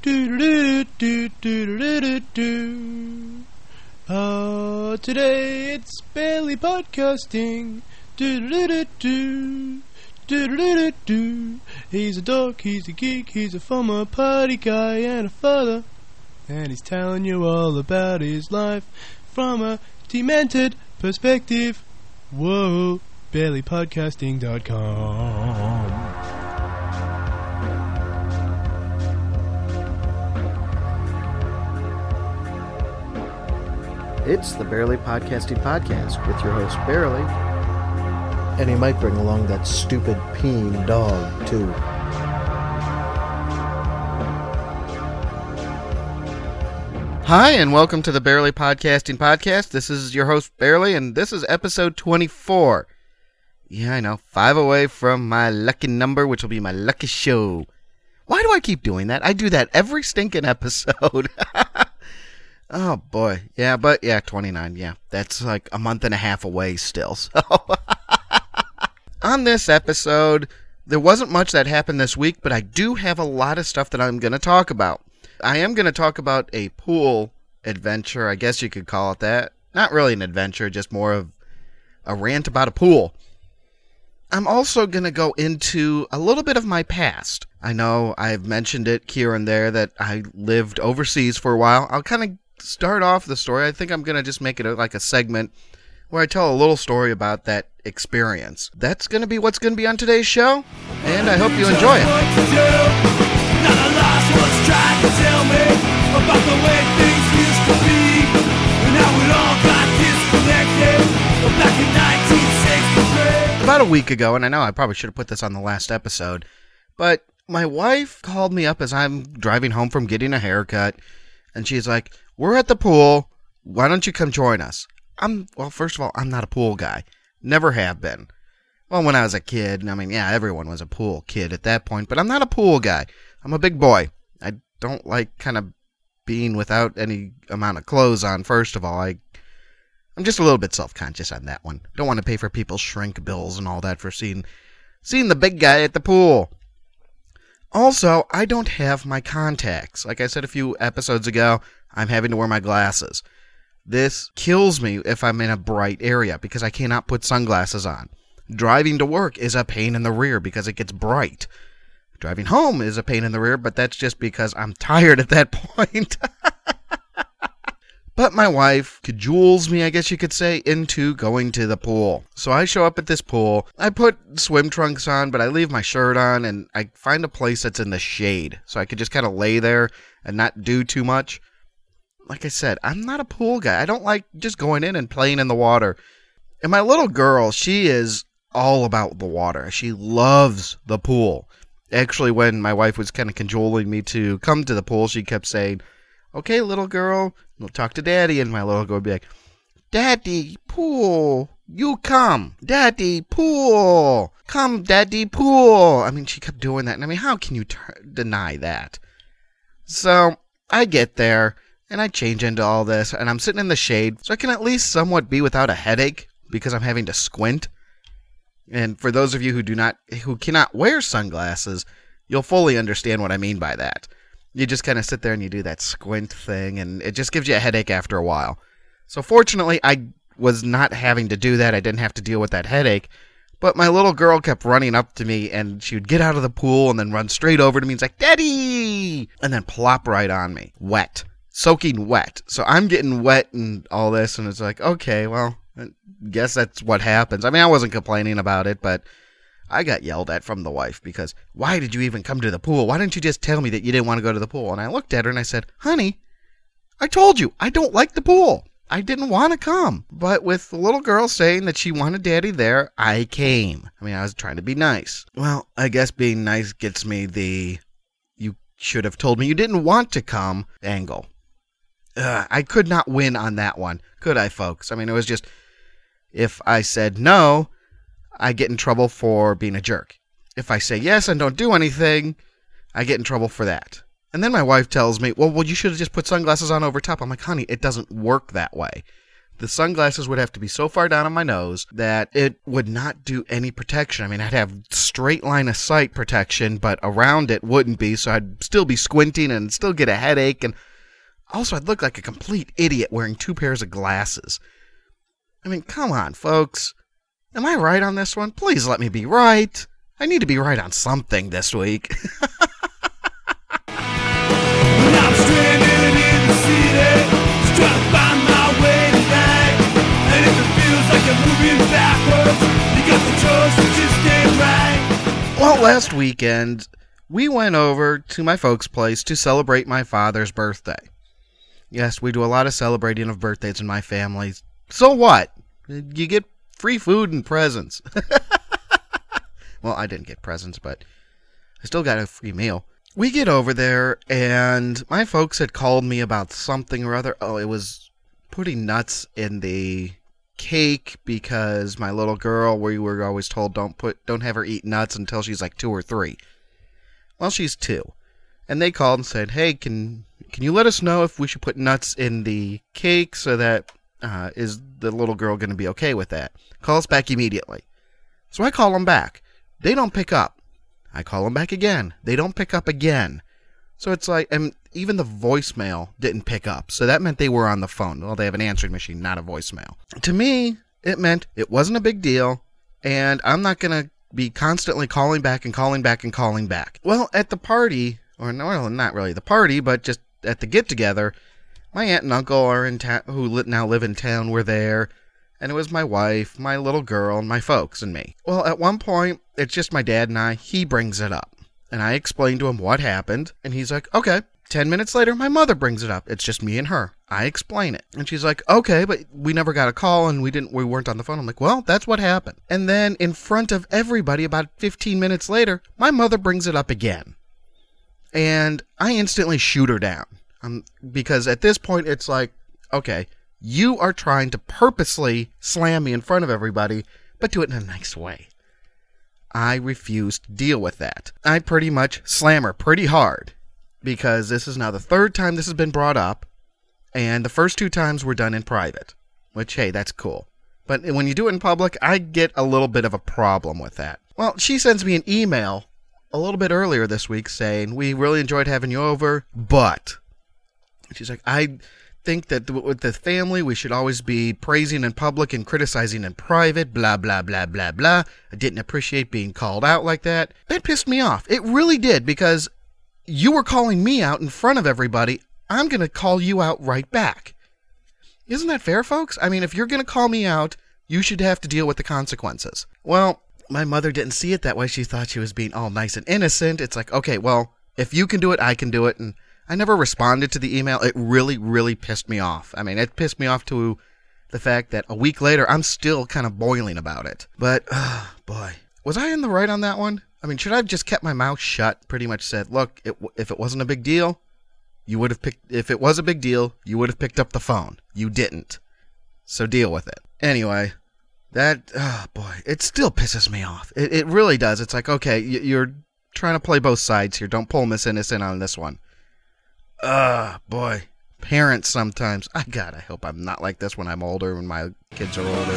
Oh, today it's barely podcasting. He's a dork, he's a geek, he's a former party guy and a father. And he's telling you all about his life from a demented perspective. Whoa, barelypodcasting.com. It's the Barely Podcasting Podcast with your host, Barely. And he might bring along that stupid peeing dog, too. Hi, and welcome to the Barely Podcasting Podcast. This is your host, Barely, and this is episode 24. Yeah, I know, 5 away from my lucky number, which will be my lucky show. Why do I keep doing that? I do that every stinking episode. Oh, boy. Yeah, but, 29. Yeah, that's like a month and a half away still. So, on this episode, there wasn't much that happened this week, but I do have a lot of stuff that I'm going to talk about. I am going to talk about a pool adventure, I guess you could call it that. Not really an adventure, just more of a rant about a pool. I'm also going to go into a little bit of my past. I know I've mentioned it here and there that I lived overseas for a while. I'll kind of start off the story. I think I'm going to just make it like a segment where I tell a little story about that experience. That's going to be what's going to be on today's show, and I hope you enjoy it. About a week ago, and I know I probably should have put this on the last episode, but my wife called me up as I'm driving home from getting a haircut, and she's like, "We're at the pool. Why don't you come join us?" Well, first of all, I'm not a pool guy. Never have been. Well, when I was a kid, I mean, yeah, everyone was a pool kid at that point, but I'm not a pool guy. I'm a big boy. I don't like kind of being without any amount of clothes on, first of all. I'm just a little bit self-conscious on that one. Don't want to pay for people's shrink bills and all that for seeing the big guy at the pool. Also, I don't have my contacts. Like I said a few episodes ago, I'm having to wear my glasses. This kills me if I'm in a bright area because I cannot put sunglasses on. Driving to work is a pain in the rear because it gets bright. Driving home is a pain in the rear, but that's just because I'm tired at that point. But my wife cajoles me, I guess you could say, into going to the pool. So I show up at this pool. I put swim trunks on, but I leave my shirt on, and I find a place that's in the shade. So I could just kind of lay there and not do too much. Like I said, I'm not a pool guy. I don't like just going in and playing in the water. And my little girl, she is all about the water. She loves the pool. Actually, when my wife was kind of cajoling me to come to the pool, she kept saying, "Okay, little girl, we'll talk to Daddy." And my little girl would be like, "Daddy, pool, you come. Daddy, pool, come, Daddy, pool." I mean, she kept doing that. And I mean, how can you deny that? So I get there, and I change into all this, and I'm sitting in the shade, so I can at least somewhat be without a headache because I'm having to squint. And for those of you who cannot wear sunglasses, you'll fully understand what I mean by that. You just kind of sit there and you do that squint thing, and it just gives you a headache after a while. So fortunately, I was not having to do that. I didn't have to deal with that headache. But my little girl kept running up to me, and she would get out of the pool and then run straight over to me and say, "Daddy!" and then plop right on me. Wet. Soaking wet. So I'm getting wet and all this, and it's like, okay, well, I guess that's what happens. I mean, I wasn't complaining about it, but I got yelled at from the wife because, "Why did you even come to the pool? Why didn't you just tell me that you didn't want to go to the pool?" And I looked at her and I said, "Honey, I told you, I don't like the pool. I didn't want to come." But with the little girl saying that she wanted Daddy there, I came. I mean, I was trying to be nice. Well, I guess being nice gets me the "you should have told me you didn't want to come" angle. I could not win on that one, could I, folks? I mean, it was just, if I said no, I get in trouble for being a jerk. If I say yes and don't do anything, I get in trouble for that. And then my wife tells me, well, you should have just put sunglasses on over top. I'm like, honey, it doesn't work that way. The sunglasses would have to be so far down on my nose that it would not do any protection. I mean, I'd have straight line of sight protection, but around it wouldn't be, so I'd still be squinting and still get a headache, and also I'd look like a complete idiot wearing 2 pairs of glasses. I mean, come on, folks. Am I right on this one? Please let me be right. I need to be right on something this week. When I'm stranded in the city, just trying to find my way back. And if it feels like I'm moving backwards, you got the choice to just stay right. Well, last weekend, we went over to my folks' place to celebrate my father's birthday. Yes, we do a lot of celebrating of birthdays in my family. So what? You get free food and presents. Well, I didn't get presents, but I still got a free meal. We get over there, and my folks had called me about something or other. Oh, it was putting nuts in the cake because my little girl, we were always told don't have her eat nuts until she's like 2 or 3. Well, she's 2. And they called and said, hey, can you let us know if we should put nuts in the cake so that is the little girl going to be okay with that? Call us back immediately. So I call them back. They don't pick up. I call them back again. They don't pick up again. So it's like, and even the voicemail didn't pick up. So that meant they were on the phone. Well, they have an answering machine, not a voicemail. To me, it meant it wasn't a big deal, and I'm not going to be constantly calling back and calling back and calling back. Well, at the party, or no, not really the party, but just at the get-together, my aunt and uncle are in town, who now live in town, were there. And it was my wife, my little girl, and my folks, and me. Well, at one point, it's just my dad and I. He brings it up. And I explain to him what happened. And he's like, okay. 10 minutes later, my mother brings it up. It's just me and her. I explain it. And she's like, okay, but we never got a call and we weren't on the phone. I'm like, well, that's what happened. And then in front of everybody, about 15 minutes later, my mother brings it up again. And I instantly shoot her down. Because at this point, it's like, okay, you are trying to purposely slam me in front of everybody, but do it in a nice way. I refuse to deal with that. I pretty much slam her pretty hard, because this is now the 3rd time this has been brought up, and the first 2 times were done in private, which, hey, that's cool. But when you do it in public, I get a little bit of a problem with that. Well, she sends me an email a little bit earlier this week saying, we really enjoyed having you over, but she's like, I think that with the family, we should always be praising in public and criticizing in private, blah, blah, blah, blah, blah. I didn't appreciate being called out like that. That pissed me off. It really did, because you were calling me out in front of everybody. I'm going to call you out right back. Isn't that fair, folks? I mean, if you're going to call me out, you should have to deal with the consequences. Well, my mother didn't see it that way. She thought she was being all nice and innocent. It's like, okay, well, if you can do it, I can do it, and I never responded to the email. It really, really pissed me off. I mean, it pissed me off to the fact that a week later, I'm still kind of boiling about it. But, boy, was I in the right on that one? I mean, should I have just kept my mouth shut? Pretty much said, look, if it wasn't a big deal, you would have if it was a big deal, you would have picked up the phone. You didn't. So deal with it. Anyway, that, boy, it still pisses me off. It really does. It's like, okay, you're trying to play both sides here. Don't pull Miss Innocent on this one. Boy. Parents sometimes. I hope I'm not like this when I'm older, when my kids are older.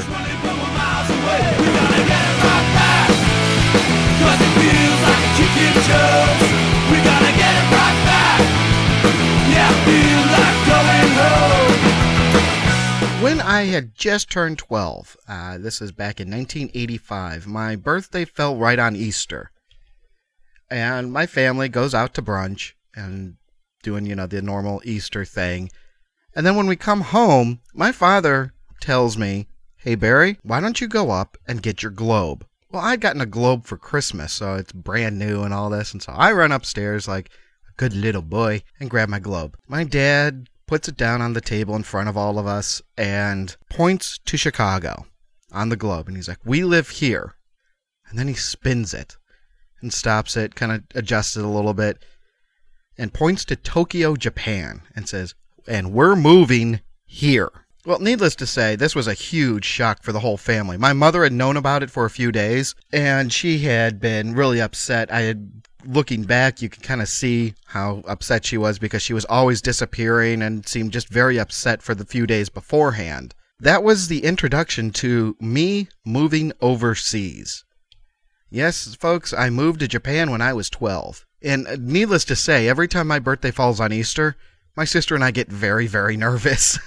When I had just turned 12, this is back in 1985, my birthday fell right on Easter. And my family goes out to brunch and doing, the normal Easter thing. And then when we come home, my father tells me, hey, Barry, why don't you go up and get your globe? Well, I'd gotten a globe for Christmas, so it's brand new and all this. And so I run upstairs like a good little boy and grab my globe. My dad puts it down on the table in front of all of us and points to Chicago on the globe. And he's like, we live here. And then he spins it and stops it, kind of adjusts it a little bit, and points to Tokyo, Japan, and says, and we're moving here. Well, needless to say, this was a huge shock for the whole family. My mother had known about it for a few days, and she had been really upset. Looking back, you can kind of see how upset she was, because she was always disappearing and seemed just very upset for the few days beforehand. that was the introduction to me moving overseas. Yes, folks, I moved to Japan when I was 12. And needless to say, every time my birthday falls on Easter, my sister and I get very, very nervous.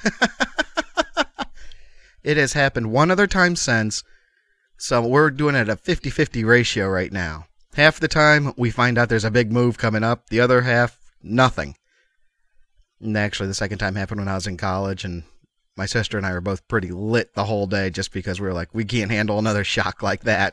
It has happened one other time since, so we're doing it at a 50-50 ratio right now. Half the time, we find out there's a big move coming up. The other half, nothing. And actually, the second time happened when I was in college, and my sister and I were both pretty lit the whole day just because we were like, we can't handle another shock like that.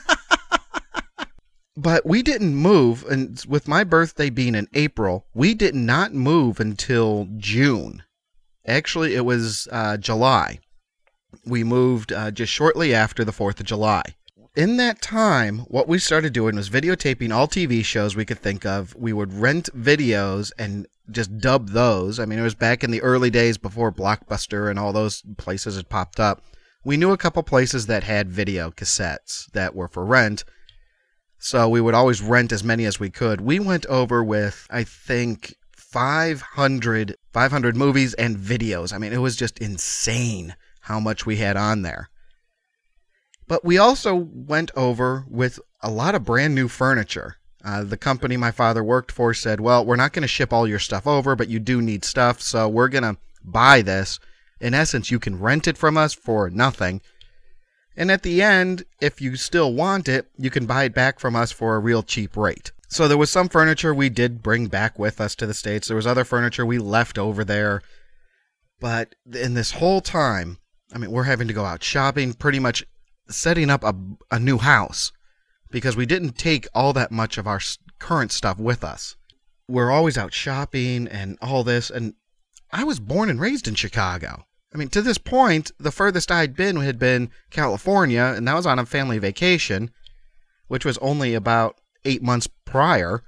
But we didn't move, and with my birthday being in April, we did not move until June. Actually, it was July. We moved just shortly after the 4th of July. In that time, what we started doing was videotaping all TV shows we could think of. We would rent videos and just dub those. I mean, it was back in the early days before Blockbuster and all those places had popped up. We knew a couple places that had video cassettes that were for rent, so we would always rent as many as we could. We went over with, I think, 500 movies and videos. I mean, it was just insane how much we had on there. But we also went over with a lot of brand new furniture. The company my father worked for said, well, we're not going to ship all your stuff over, but you do need stuff, so we're going to buy this. In essence, you can rent it from us for nothing. And at the end, if you still want it, you can buy it back from us for a real cheap rate. So there was some furniture we did bring back with us to the States. There was other furniture we left over there. But in this whole time, I mean, we're having to go out shopping, pretty much setting up a new house, because we didn't take all that much of our current stuff with us. We're always out shopping and all this, and I was born and raised in Chicago. I mean, to this point, the furthest I'd been had been California, and that was on a family vacation, which was only about 8 months prior.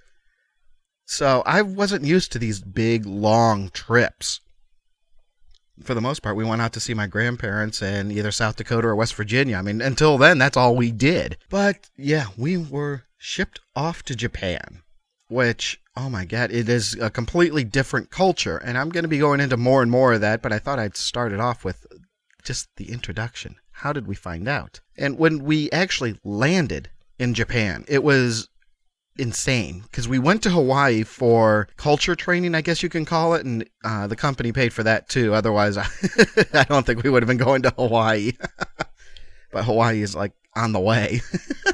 So I wasn't used to these big, long trips. For the most part, we went out to see my grandparents in either South Dakota or West Virginia. I mean, until then, that's all we did. But, yeah, we were shipped off to Japan, which, oh my God, it is a completely different culture. And I'm going to be going into more and more of that, but I thought I'd start it off with just the introduction. How did we find out? And when we actually landed in Japan, it was insane, because we went to Hawaii for culture training, I guess you can call it, and the company paid for that too. Otherwise, I don't think we would have been going to Hawaii. But Hawaii is like on the way.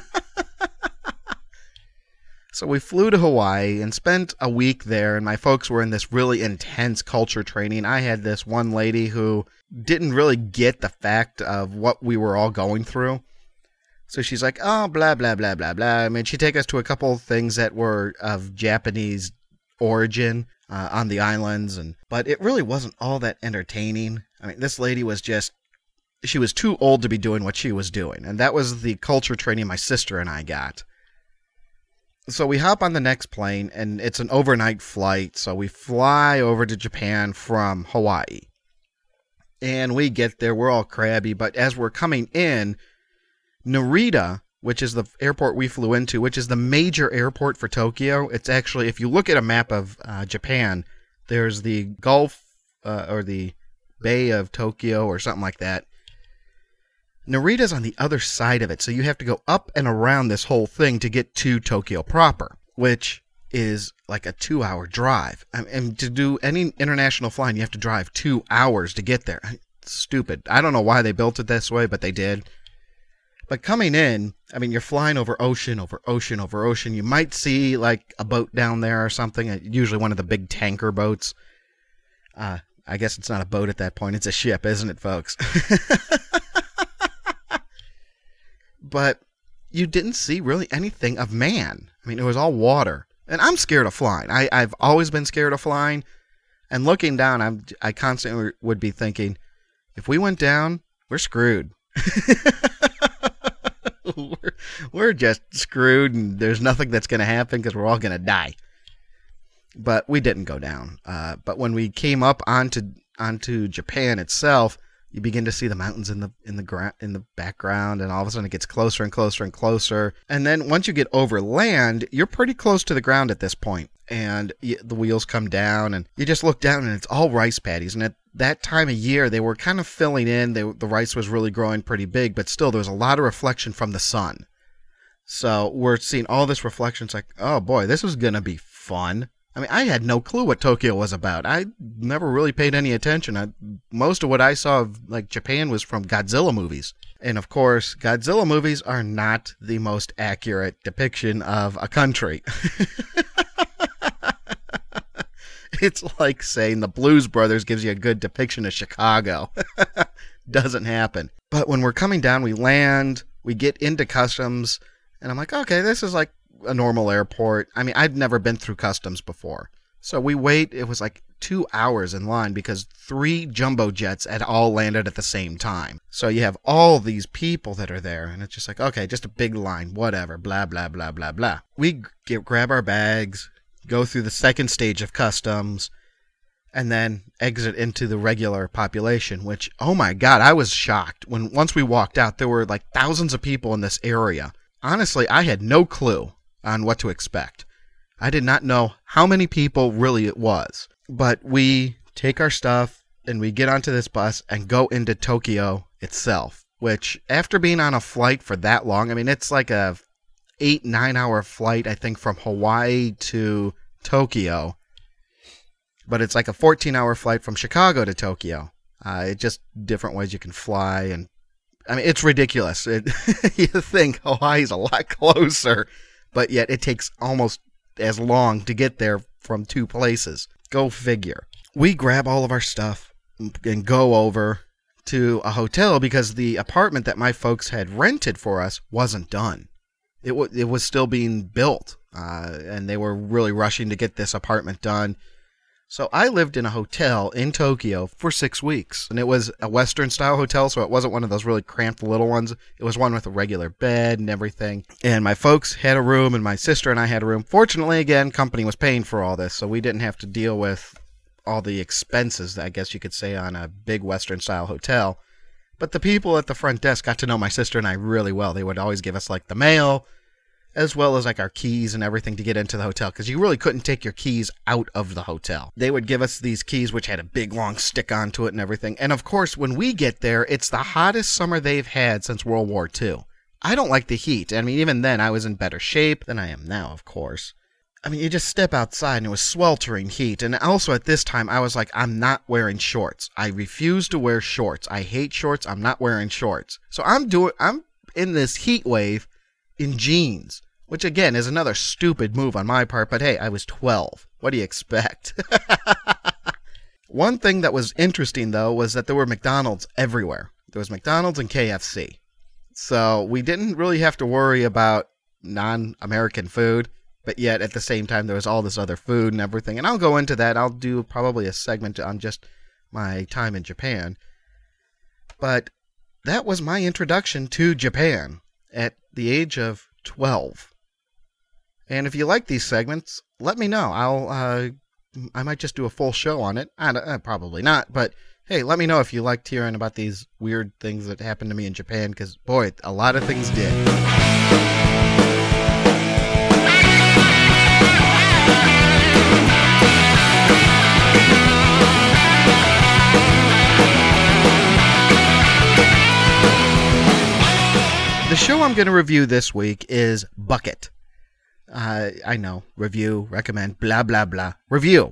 So we flew to Hawaii and spent a week there, and my folks were in this really intense culture training. I had this one lady who didn't really get the fact of what we were all going through. So she's like, oh, blah, blah, blah, blah, blah. I mean, she'd take us to a couple of things that were of Japanese origin on the islands, but it really wasn't all that entertaining. I mean, this lady was she was too old to be doing what she was doing, and that was the culture training my sister and I got. So we hop on the next plane, and it's an overnight flight, so we fly over to Japan from Hawaii. And we get there, we're all crabby, but as we're coming in, Narita, which is the airport we flew into, which is the major airport for Tokyo, it's actually, if you look at a map of Japan, there's the Gulf, or the Bay of Tokyo, or something like that. Narita's on the other side of it, so you have to go up and around this whole thing to get to Tokyo proper, which is like a 2-hour drive. And to do any international flying, you have to drive 2 hours to get there. It's stupid. I don't know why they built it this way, but they did. But coming in, I mean, you're flying over ocean, over ocean, over ocean. You might see like a boat down there or something, usually one of the big tanker boats. I guess it's not a boat at that point. It's a ship, isn't it, folks? But you didn't see really anything of man. I mean, it was all water. And I'm scared of flying. I've always been scared of flying. And looking down, I constantly would be thinking, if we went down, we're screwed. we're just screwed, and there's nothing that's going to happen because we're all going to die. But we didn't go down. But when we came up onto Japan itself, you begin to see the mountains in the background, and all of a sudden it gets closer and closer and closer. And then once you get over land, you're pretty close to the ground at this point. And the wheels come down, and you just look down, and it's all rice paddies. And at that time of year, they were kind of filling in. The rice was really growing pretty big, but still there was a lot of reflection from the sun. So we're seeing all this reflection. It's like, oh boy, this is going to be fun. I mean, I had no clue what Tokyo was about. I never really paid any attention. Most of what I saw of like Japan was from Godzilla movies. And of course, Godzilla movies are not the most accurate depiction of a country. It's like saying the Blues Brothers gives you a good depiction of Chicago. Doesn't happen. But when we're coming down, we land, we get into customs, and I'm like, okay, this is like a normal airport. I mean, I'd never been through customs before. So we wait. It was like 2 hours in line because 3 jumbo jets had all landed at the same time. So you have all these people that are there, and it's just like, okay, just a big line, whatever, blah, blah, blah, blah, blah. We grab our bags, go through the second stage of customs, and then exit into the regular population, which, oh my God, I was shocked. Once we walked out, there were like thousands of people in this area. Honestly, I had no clue on what to expect. I did not know how many people really it was. But we take our stuff and we get onto this bus and go into Tokyo itself, which after being on a flight for that long, I mean, it's like a 8-9 hour flight, I think, from Hawaii to Tokyo. But it's like a 14-hour flight from Chicago to Tokyo. It's just different ways you can fly. And I mean, it's ridiculous. You think Hawaii's a lot closer, but yet it takes almost as long to get there from 2 places. Go figure. We grab all of our stuff and go over to a hotel because the apartment that my folks had rented for us wasn't done. It was still being built, and they were really rushing to get this apartment done. So I lived in a hotel in Tokyo for 6 weeks, and it was a Western-style hotel, so it wasn't one of those really cramped little ones. It was one with a regular bed and everything. And my folks had a room, and my sister and I had a room. Fortunately, again, company was paying for all this, so we didn't have to deal with all the expenses, I guess you could say, on a big Western-style hotel. But the people at the front desk got to know my sister and I really well. They would always give us, like, the mail, as well as like our keys and everything to get into the hotel, because you really couldn't take your keys out of the hotel. They would give us these keys, which had a big long stick onto it and everything. And of course, when we get there, it's the hottest summer they've had since World War II. I don't like the heat. I mean, even then, I was in better shape than I am now, of course. I mean, you just step outside and it was sweltering heat. And also at this time, I was like, I'm not wearing shorts. I refuse to wear shorts. I hate shorts. I'm not wearing shorts. So I'm in this heat wave in jeans. Which, again, is another stupid move on my part, but hey, I was 12. What do you expect? One thing that was interesting, though, was that there were McDonald's everywhere. There was McDonald's and KFC. So we didn't really have to worry about non-American food, but yet at the same time, there was all this other food and everything. And I'll go into that. I'll do probably a segment on just my time in Japan. But that was my introduction to Japan at the age of 12. And if you like these segments, let me know. I might just do a full show on it. Probably not, but hey, let me know if you liked hearing about these weird things that happened to me in Japan, because boy, a lot of things did. The show I'm going to review this week is Bucket. I know, review, recommend, blah, blah, blah. Review.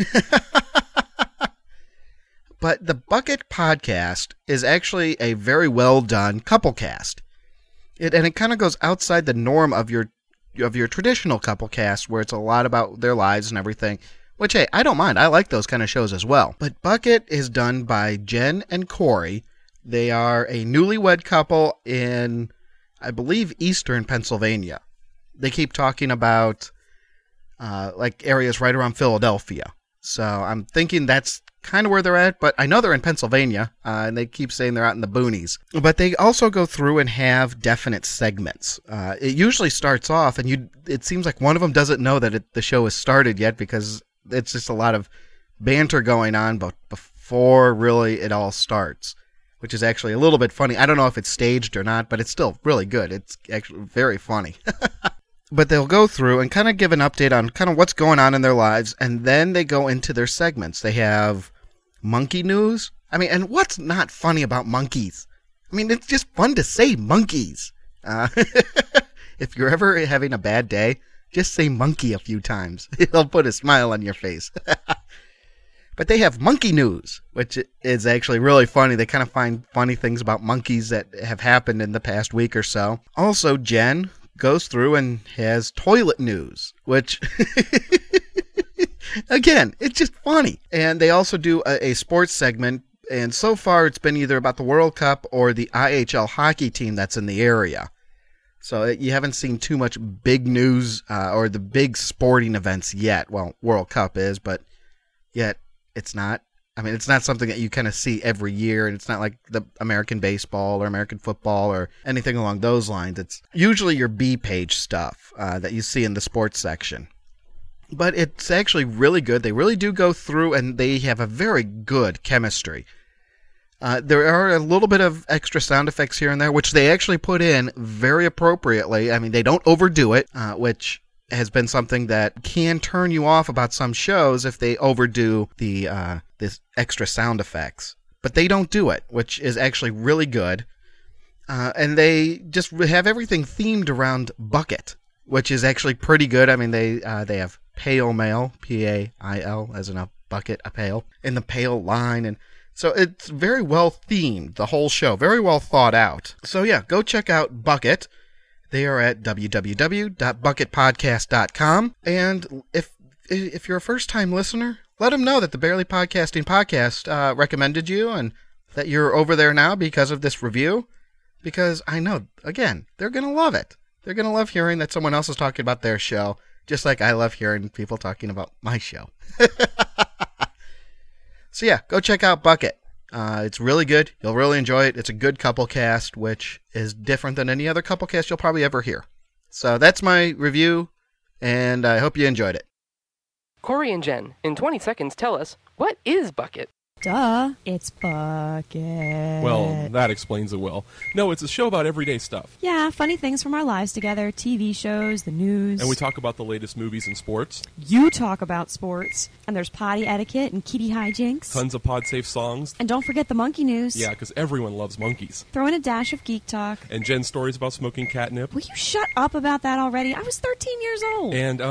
But the Bucket podcast is actually a very well done couple cast. It kind of goes outside the norm of your traditional couple cast, where it's a lot about their lives and everything. Which, hey, I don't mind. I like those kind of shows as well. But Bucket is done by Jen and Corey. They are a newlywed couple in, I believe, eastern Pennsylvania. They keep talking about like areas right around Philadelphia. So I'm thinking that's kind of where they're at, but I know they're in Pennsylvania, and they keep saying they're out in the boonies. But they also go through and have definite segments. It usually starts off, and it seems like one of them doesn't know that the show has started yet, because it's just a lot of banter going on but before really it all starts, which is actually a little bit funny. I don't know if it's staged or not, but it's still really good. It's actually very funny. But they'll go through and kind of give an update on kind of what's going on in their lives, and then they go into their segments. They have monkey news. I mean, and what's not funny about monkeys? I mean, it's just fun to say monkeys. If you're ever having a bad day, just say monkey a few times. It'll put a smile on your face. But they have monkey news, which is actually really funny. They kind of find funny things about monkeys that have happened in the past week or so. Also, Jen goes through and has toilet news, which, again, it's just funny. And they also do a sports segment, and so far it's been either about the World Cup or the IHL hockey team that's in the area. So you haven't seen too much big news or the big sporting events yet. Well, World Cup is, but yet it's not. I mean, it's not something that you kind of see every year, and it's not like the American baseball or American football or anything along those lines. It's usually your B-page stuff that you see in the sports section. But it's actually really good. They really do go through, and they have a very good chemistry. There are a little bit of extra sound effects here and there, which they actually put in very appropriately. I mean, they don't overdo it, which has been something that can turn you off about some shows if they overdo this extra sound effects. But they don't do it, which is actually really good. And they just have everything themed around Bucket, which is actually pretty good. I mean, they have Pale Mail, P-A-I-L, as in a bucket, a pail, in the Pale line, and so it's very well themed, the whole show, very well thought out. So yeah, go check out Bucket. They are at www.bucketpodcast.com. And if you're a first-time listener, let them know that the Barely Podcasting Podcast recommended you and that you're over there now because of this review. Because I know, again, they're going to love it. They're going to love hearing that someone else is talking about their show, just like I love hearing people talking about my show. So yeah, go check out Bucket. It's really good. You'll really enjoy it. It's a good couple cast, which is different than any other couple cast you'll probably ever hear. So that's my review, and I hope you enjoyed it. Corey and Jen, in 20 seconds, tell us, what is Bucket? Duh, it's Bucket. Well, that explains it well. No, it's a show about everyday stuff. Yeah, funny things from our lives together, TV shows, the news. And we talk about the latest movies and sports. You talk about sports. And there's potty etiquette and kitty hijinks. Tons of pod-safe songs. And don't forget the monkey news. Yeah, because everyone loves monkeys. Throw in a dash of geek talk. And Jen's stories about smoking catnip. Will you shut up about that already? I was 13 years old. And,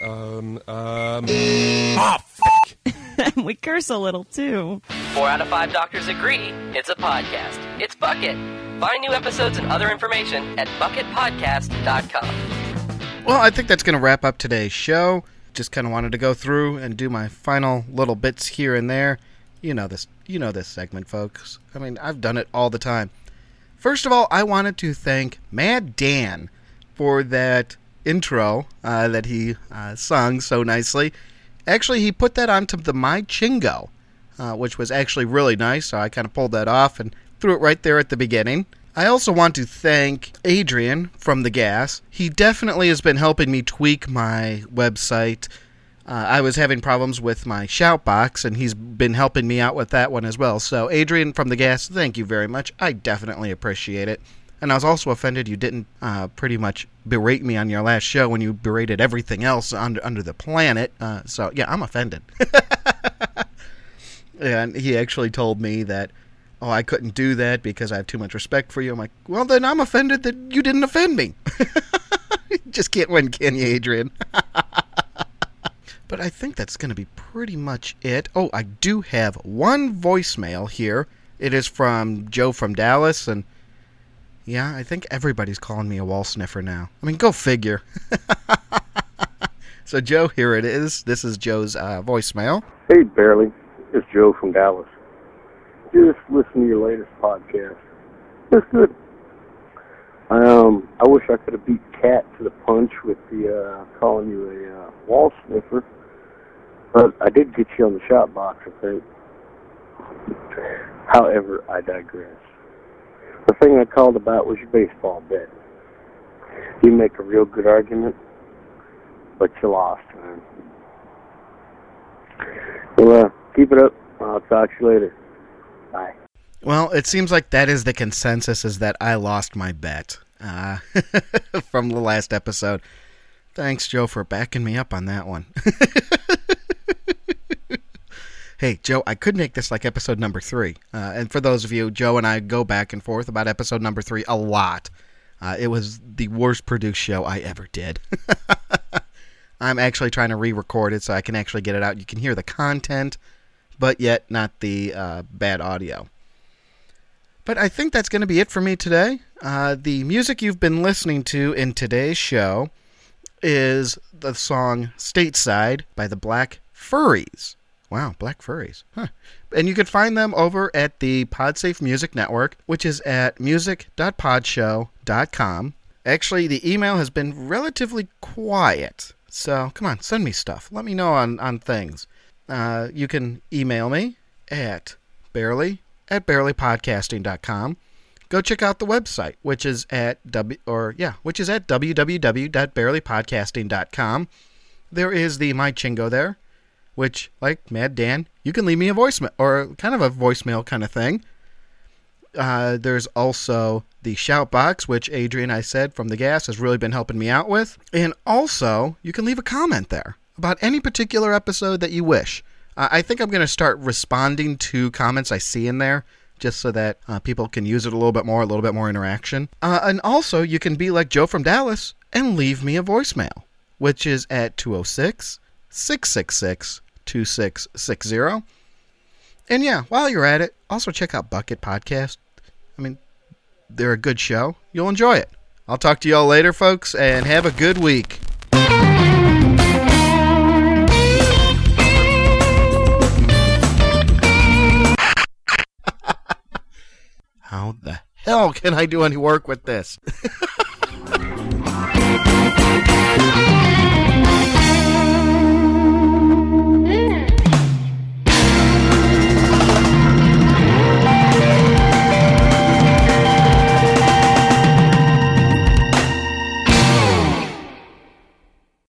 fuck! We curse a little, too. 4 out of 5 doctors agree it's a podcast. It's Bucket. Find new episodes and other information at bucketpodcast.com. Well, I think that's going to wrap up today's show. Just kind of wanted to go through and do my final little bits here and there. You know this segment, folks. I mean, I've done it all the time. First of all, I wanted to thank Mad Dan for that intro that he sung so nicely. Actually, he put that onto the My Chingo, which was actually really nice, so I kind of pulled that off and threw it right there at the beginning. I also want to thank Adrian from The Gas. He definitely has been helping me tweak my website. I was having problems with my Shoutbox, and he's been helping me out with that one as well. So, Adrian from The Gas, thank you very much. I definitely appreciate it. And I was also offended you didn't pretty much berate me on your last show when you berated everything else under the planet. So, yeah, I'm offended. And he actually told me that, I couldn't do that because I have too much respect for you. I'm like, well, then I'm offended that you didn't offend me. Just can't win, can you, Adrian? But I think that's going to be pretty much it. Oh, I do have one voicemail here. It is from Joe from Dallas, and yeah, I think everybody's calling me a wall sniffer now. I mean, go figure. So, Joe, here it is. This is Joe's voicemail. Hey, Barely. It's Joe from Dallas. Just listen to your latest podcast. It's good. I wish I could have beat Kat to the punch with the calling you a wall sniffer, but I did get you on the shot box, I think. However, I digress. The thing I called about was your baseball bet. You make a real good argument, but you lost, man. Well, keep it up. I'll talk to you later. Bye. Well, it seems like that is the consensus, is that I lost my bet from the last episode. Thanks, Joe, for backing me up on that one. Hey, Joe, I could make this like episode number 3. And for those of you, Joe and I go back and forth about episode number 3 a lot. It was the worst produced show I ever did. I'm actually trying to re-record it so I can actually get it out. You can hear the content, but yet not the bad audio. But I think that's going to be it for me today. The music you've been listening to in today's show is the song Stateside by the Black Furries. Wow, Black Furries. Huh. And you can find them over at the Podsafe Music Network, which is at music.podshow.com. Actually, the email has been relatively quiet. So, come on, send me stuff. Let me know on things. You can email me at barelypodcasting.com. Go check out the website, which is at www.barelypodcasting.com. There is the My Chingo there, which, like Mad Dan, you can leave me a voicemail, or kind of a voicemail kind of thing. There's also the shout box, which Adrian, I said, from the gas, has really been helping me out with. And also, you can leave a comment there about any particular episode that you wish. I think I'm going to start responding to comments I see in there, just so that people can use it a little bit more interaction. And also, you can be like Joe from Dallas and leave me a voicemail, which is at 206-666-2660. And yeah, while you're at it, also check out Bucket Podcast. I mean, they're a good show. You'll enjoy it. I'll talk to you all later, folks, and have a good week. How the hell can I do any work with this?